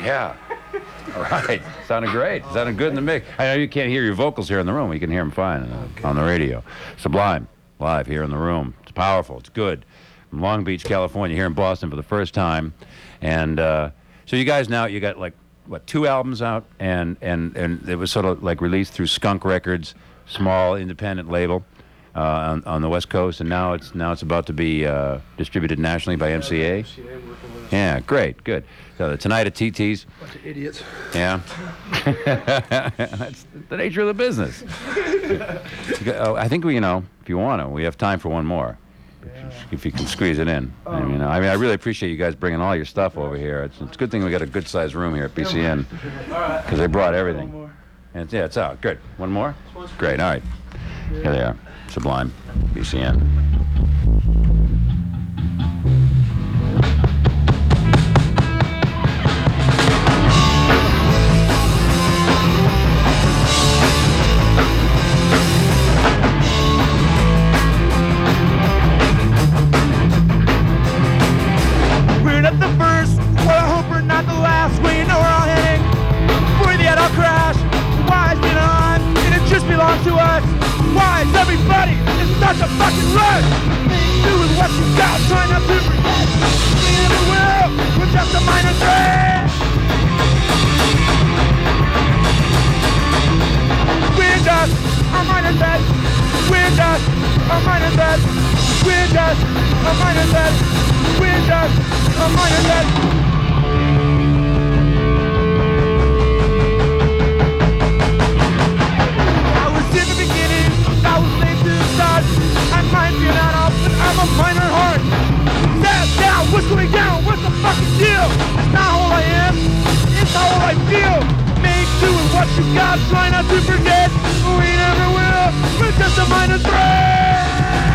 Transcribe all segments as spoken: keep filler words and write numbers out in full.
Yeah. All right. Sounded great. Sounded good in the mix. I know you can't hear your vocals here in the room. You can hear them fine uh, okay. on the radio. Sublime, live here in the room. It's powerful. It's good. From Long Beach, California, here in Boston for the first time. And uh, so you guys now, you got like, what, two albums out? And, and, and it was sort of like released through Skunk Records, small independent label uh, on, on the West Coast. And now it's, now it's about to be uh, distributed nationally by M C A. Yeah, great, good. So tonight at T T's. Bunch of idiots. Yeah. That's the nature of the business. I think we, you know, if you want to, we have time for one more. Yeah. If you can squeeze it in. Oh. I mean, I mean, I really appreciate you guys bringing all your stuff over here. It's, it's a good thing we got a good-sized room here at B C N because they brought everything. And it's, yeah, it's out. Good. One more? Great. All right. Here they are. Sublime. B C N. To us. Why is everybody in such a fucking rush? Doing what you got, trying not to forget. We never will, we're just a minor threat. We're just a minor threat. We're just a minor threat. We're just a minor threat. We're just a minor threat. I'm a minor heart. Stand down, what's going down? What's the fucking deal? It's not all I am, it's not all I feel. Make do with what you got, try not to forget. We never will, we're just a minor threat.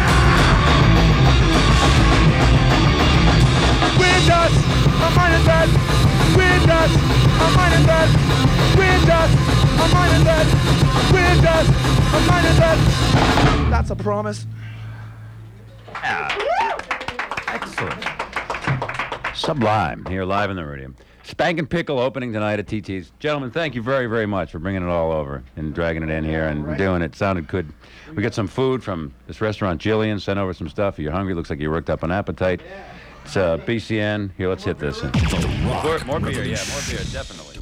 We're just a minor threat. We're just a minor threat. We're just a minor threat. We're just a minor threat. That's a promise. Yeah. Excellent. Sublime, here live in the radio. Spankin' Pickle opening tonight at T T's. Gentlemen, thank you very, very much for bringing it all over and dragging it in here and doing it. Sounded good. We got some food from this restaurant, Jillian. Sent over some stuff. If you're hungry, looks like you worked up an appetite. It's uh, B C N. Here, let's hit this. More, more beer, yeah, more beer, definitely.